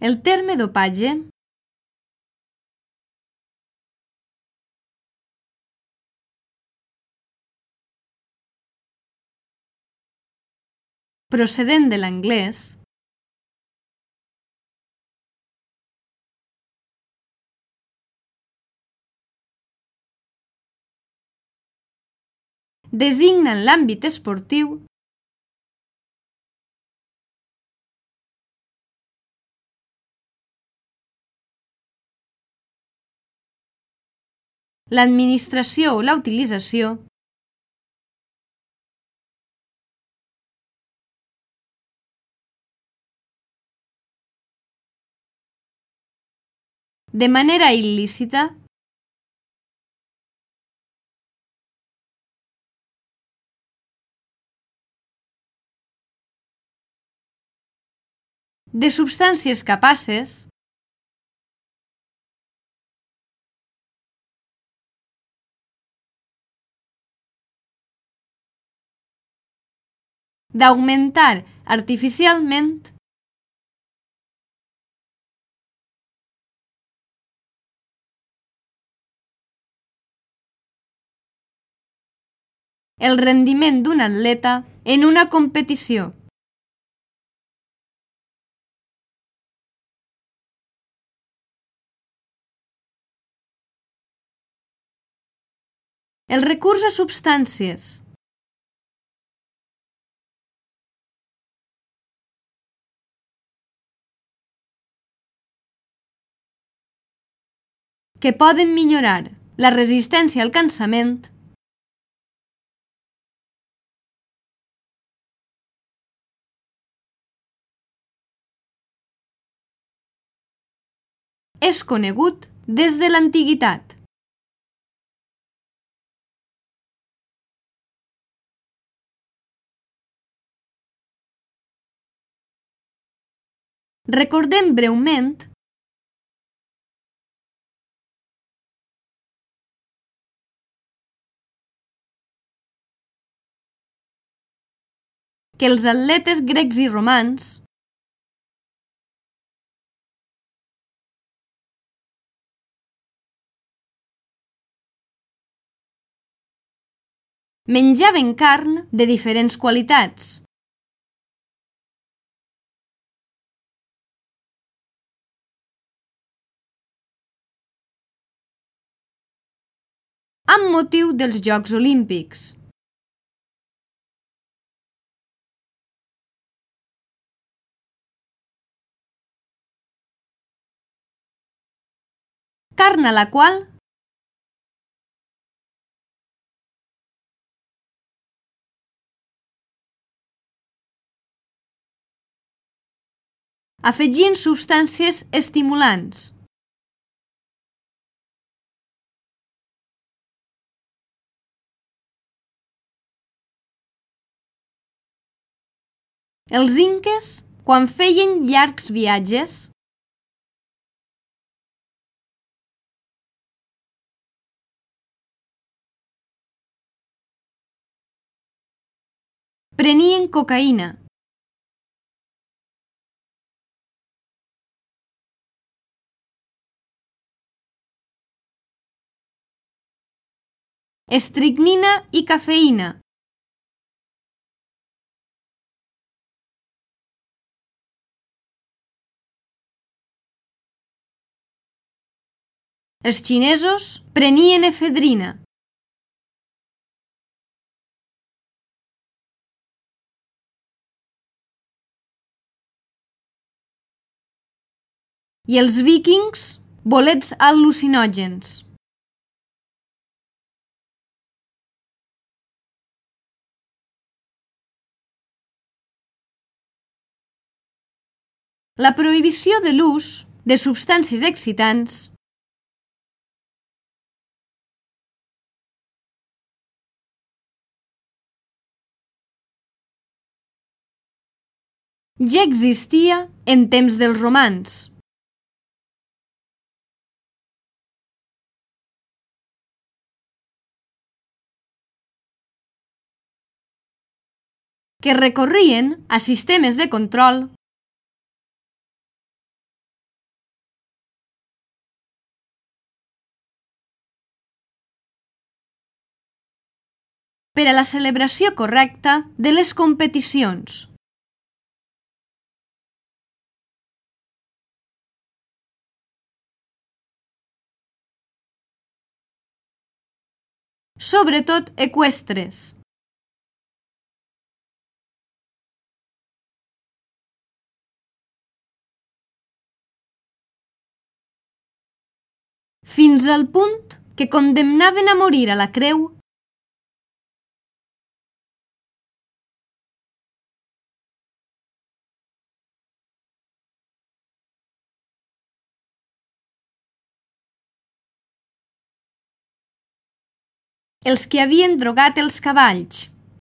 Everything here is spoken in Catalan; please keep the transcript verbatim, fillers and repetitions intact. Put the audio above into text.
El terme dopatge procedent de l'anglès designa en l'àmbit esportiu l'administració o la utilització de manera il·lícita de substàncies capaces d'augmentar artificialment el rendiment d'un atleta en una competició. El recurs a substàncies que poden millorar la resistència al cansament és conegut des de l'antiguitat. Recordem breument que els atletes grecs i romans menjaven carn de diferents qualitats. Amb motiu dels Jocs Olímpics. Carn a la qual afegint substàncies estimulants. Els inques, quan feien llargs viatges, prenien cocaïna. Estricnina i cafeïna. Els xinesos prenien efedrina. I els víkings, bolets al·lucinògens. La prohibició de l'ús de substàncies excitants ja existia en temps dels romans. Que recorrien a sistemes de control per a la celebració correcta de les competicions. Sobretot eqüestres. Fins al punt que condemnaven a morir a la creu els que havien drogat els cavalls.